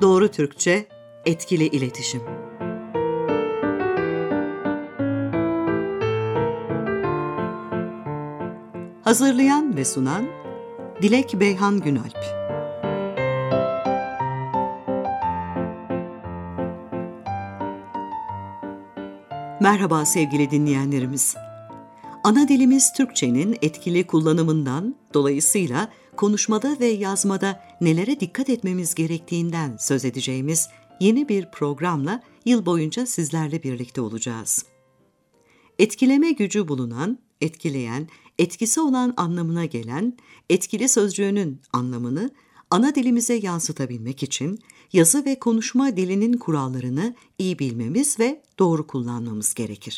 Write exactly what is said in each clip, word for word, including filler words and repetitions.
Doğru Türkçe, etkili iletişim. Hazırlayan ve sunan Dilek Beyhan Günalp. Merhaba sevgili dinleyenlerimiz. Ana dilimiz Türkçenin etkili kullanımından, dolayısıyla konuşmada ve yazmada nelere dikkat etmemiz gerektiğinden söz edeceğimiz yeni bir programla yıl boyunca sizlerle birlikte olacağız. Etkileme gücü bulunan, etkileyen, etkisi olan anlamına gelen etkili sözcüğünün anlamını ana dilimize yansıtabilmek için yazı ve konuşma dilinin kurallarını iyi bilmemiz ve doğru kullanmamız gerekir.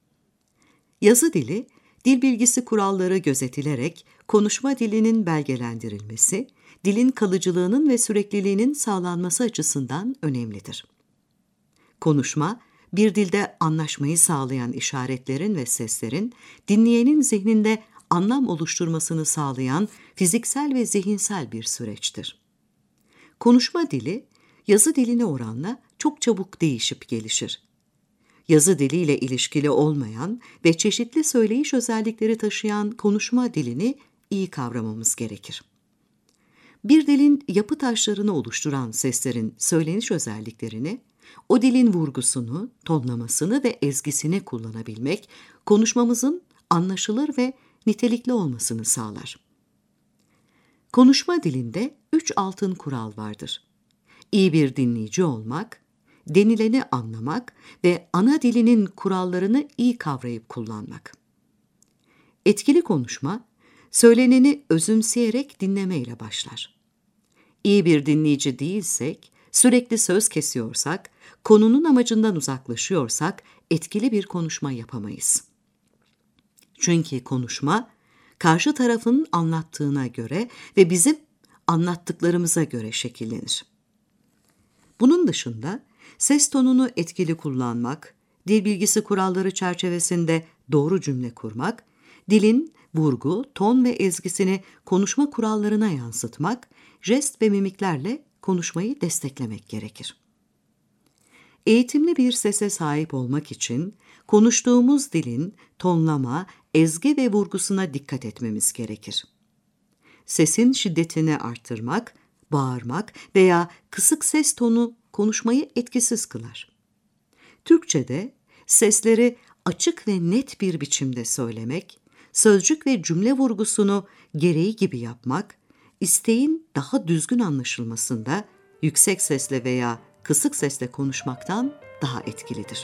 Yazı dili, dil bilgisi kuralları gözetilerek konuşma dilinin belgelendirilmesi, dilin kalıcılığının ve sürekliliğinin sağlanması açısından önemlidir. Konuşma, bir dilde anlaşmayı sağlayan işaretlerin ve seslerin dinleyenin zihninde anlam oluşturmasını sağlayan fiziksel ve zihinsel bir süreçtir. Konuşma dili, yazı diline oranla çok çabuk değişip gelişir. Yazı diliyle ilişkili olmayan ve çeşitli söyleyiş özellikleri taşıyan konuşma dilini iyi kavramamız gerekir. Bir dilin yapı taşlarını oluşturan seslerin söyleniş özelliklerini, o dilin vurgusunu, tonlamasını ve ezgisini kullanabilmek, konuşmamızın anlaşılır ve nitelikli olmasını sağlar. Konuşma dilinde üç altın kural vardır. İyi bir dinleyici olmak, denileni anlamak ve ana dilinin kurallarını iyi kavrayıp kullanmak. Etkili konuşma, söyleneni özümseyerek dinlemeyle başlar. İyi bir dinleyici değilsek, sürekli söz kesiyorsak, konunun amacından uzaklaşıyorsak etkili bir konuşma yapamayız. Çünkü konuşma, karşı tarafın anlattığına göre ve bizim anlattıklarımıza göre şekillenir. Bunun dışında ses tonunu etkili kullanmak, dil bilgisi kuralları çerçevesinde doğru cümle kurmak, dilin vurgu, ton ve ezgisini konuşma kurallarına yansıtmak, jest ve mimiklerle konuşmayı desteklemek gerekir. Eğitimli bir sese sahip olmak için konuştuğumuz dilin tonlama, ezgi ve vurgusuna dikkat etmemiz gerekir. Sesin şiddetini arttırmak, bağırmak veya kısık ses tonu konuşmayı etkisiz kılar. Türkçe'de sesleri açık ve net bir biçimde söylemek, sözcük ve cümle vurgusunu gereği gibi yapmak, isteğin daha düzgün anlaşılmasında yüksek sesle veya kısık sesle konuşmaktan daha etkilidir.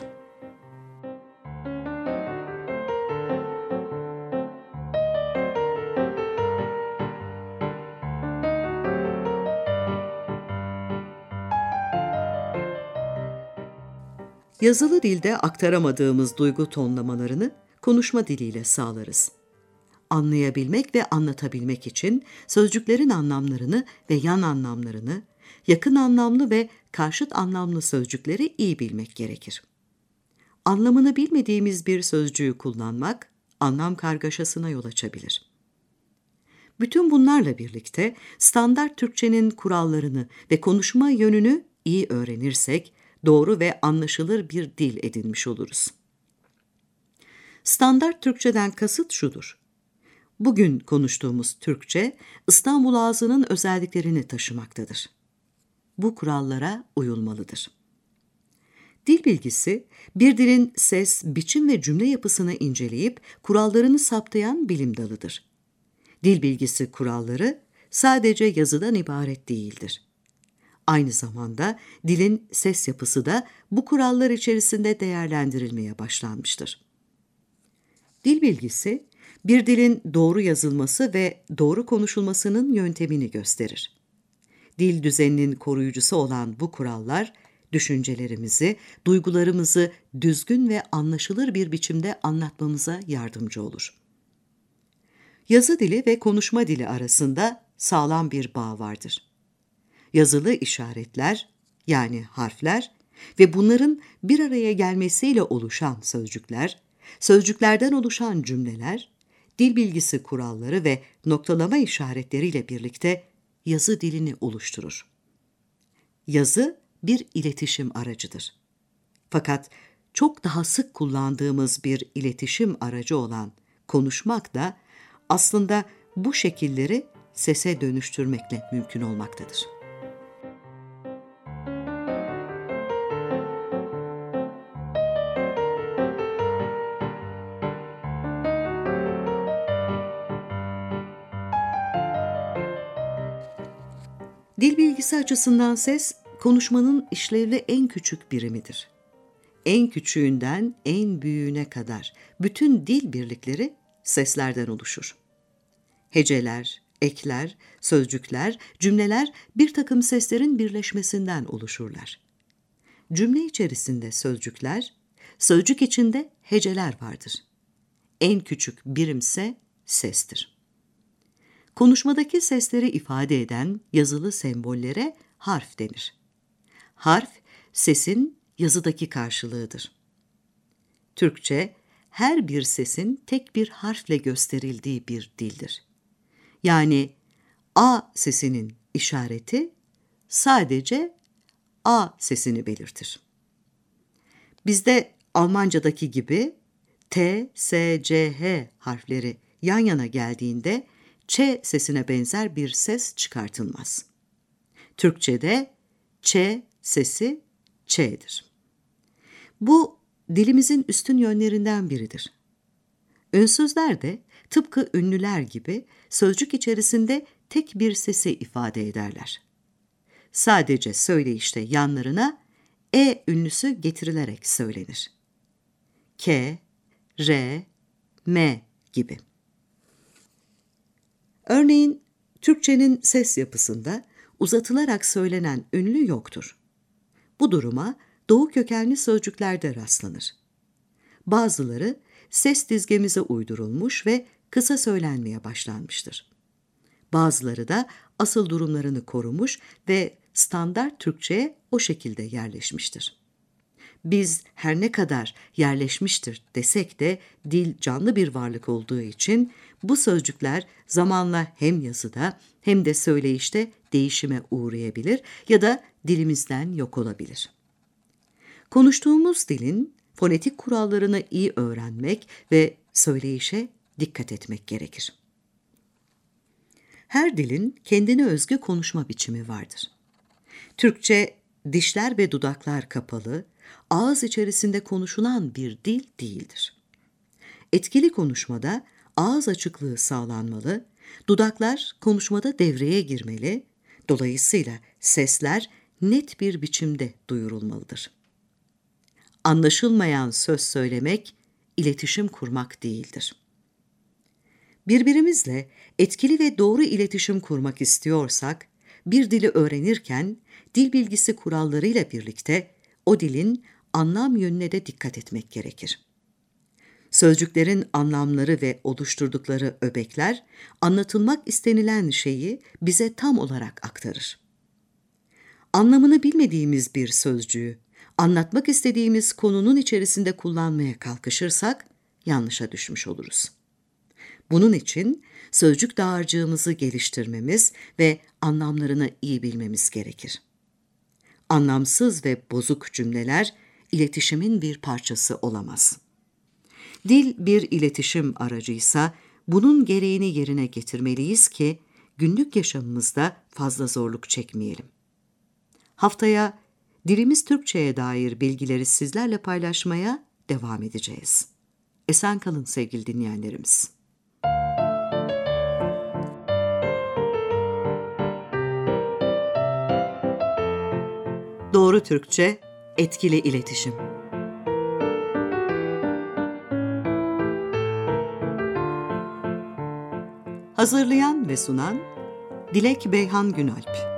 Yazılı dilde aktaramadığımız duygu tonlamalarını konuşma diliyle sağlarız. Anlayabilmek ve anlatabilmek için sözcüklerin anlamlarını ve yan anlamlarını, yakın anlamlı ve karşıt anlamlı sözcükleri iyi bilmek gerekir. Anlamını bilmediğimiz bir sözcüğü kullanmak, anlam kargaşasına yol açabilir. Bütün bunlarla birlikte standart Türkçenin kurallarını ve konuşma yönünü iyi öğrenirsek, doğru ve anlaşılır bir dil edinmiş oluruz. Standart Türkçeden kasıt şudur. Bugün konuştuğumuz Türkçe, İstanbul ağzının özelliklerini taşımaktadır. Bu kurallara uyulmalıdır. Dil bilgisi, bir dilin ses, biçim ve cümle yapısını inceleyip kurallarını saptayan bilim dalıdır. Dil bilgisi kuralları sadece yazıdan ibaret değildir. Aynı zamanda dilin ses yapısı da bu kurallar içerisinde değerlendirilmeye başlanmıştır. Dil bilgisi, bir dilin doğru yazılması ve doğru konuşulmasının yöntemini gösterir. Dil düzeninin koruyucusu olan bu kurallar, düşüncelerimizi, duygularımızı düzgün ve anlaşılır bir biçimde anlatmamıza yardımcı olur. Yazı dili ve konuşma dili arasında sağlam bir bağ vardır. Yazılı işaretler, yani harfler ve bunların bir araya gelmesiyle oluşan sözcükler, sözcüklerden oluşan cümleler, dil bilgisi kuralları ve noktalama işaretleriyle birlikte yazı dilini oluşturur. yazı bir iletişim aracıdır. Fakat çok daha sık kullandığımız bir iletişim aracı olan konuşmak da aslında bu şekilleri sese dönüştürmekle mümkün olmaktadır. Dil bilgisi açısından ses, konuşmanın işlevli en küçük birimidir. En küçüğünden en büyüğüne kadar bütün dil birlikleri seslerden oluşur. Heceler, ekler, sözcükler, cümleler bir takım seslerin birleşmesinden oluşurlar. Cümle içerisinde sözcükler, sözcük içinde heceler vardır. En küçük birimse sestir. Konuşmadaki sesleri ifade eden yazılı sembollere harf denir. Harf, sesin yazıdaki karşılığıdır. Türkçe, her bir sesin tek bir harfle gösterildiği bir dildir. Yani A sesinin işareti sadece A sesini belirtir. Bizde Almancadaki gibi T, S, C, H harfleri yan yana geldiğinde Ç sesine benzer bir ses çıkartılmaz. Türkçe'de Ç sesi Ç'dir. Bu dilimizin üstün yönlerinden biridir. Ünsüzler de tıpkı ünlüler gibi sözcük içerisinde tek bir sesi ifade ederler. Sadece söyleyişte yanlarına E ünlüsü getirilerek söylenir. K, R, M gibi. Örneğin Türkçenin ses yapısında uzatılarak söylenen ünlü yoktur. Bu duruma Doğu kökenli sözcüklerde rastlanır. Bazıları ses dizgemize uydurulmuş ve kısa söylenmeye başlanmıştır. Bazıları da asıl durumlarını korumuş ve standart Türkçe'ye o şekilde yerleşmiştir. Biz her ne kadar yerleşmiştir desek de dil canlı bir varlık olduğu için bu sözcükler zamanla hem yazıda hem de söyleyişte değişime uğrayabilir ya da dilimizden yok olabilir. Konuştuğumuz dilin fonetik kurallarını iyi öğrenmek ve söyleyişe dikkat etmek gerekir. Her dilin kendine özgü konuşma biçimi vardır. Türkçe dişler ve dudaklar kapalı, ağız içerisinde konuşulan bir dil değildir. Etkili konuşmada ağız açıklığı sağlanmalı, dudaklar konuşmada devreye girmeli, dolayısıyla sesler net bir biçimde duyurulmalıdır. Anlaşılmayan söz söylemek, iletişim kurmak değildir. Birbirimizle etkili ve doğru iletişim kurmak istiyorsak, bir dili öğrenirken dil bilgisi kurallarıyla birlikte o dilin anlam yönüne de dikkat etmek gerekir. Sözcüklerin anlamları ve oluşturdukları öbekler, anlatılmak istenilen şeyi bize tam olarak aktarır. Anlamını bilmediğimiz bir sözcüğü, anlatmak istediğimiz konunun içerisinde kullanmaya kalkışırsak, yanlışa düşmüş oluruz. Bunun için sözcük dağarcığımızı geliştirmemiz ve anlamlarını iyi bilmemiz gerekir. Anlamsız ve bozuk cümleler iletişimin bir parçası olamaz. Dil bir iletişim aracıysa bunun gereğini yerine getirmeliyiz ki günlük yaşamımızda fazla zorluk çekmeyelim. Haftaya dilimiz Türkçe'ye dair bilgileri sizlerle paylaşmaya devam edeceğiz. Esen kalın sevgili dinleyenlerimiz. Doğru Türkçe, etkili iletişim. Hazırlayan ve sunan Dilek Beyhan Günalp.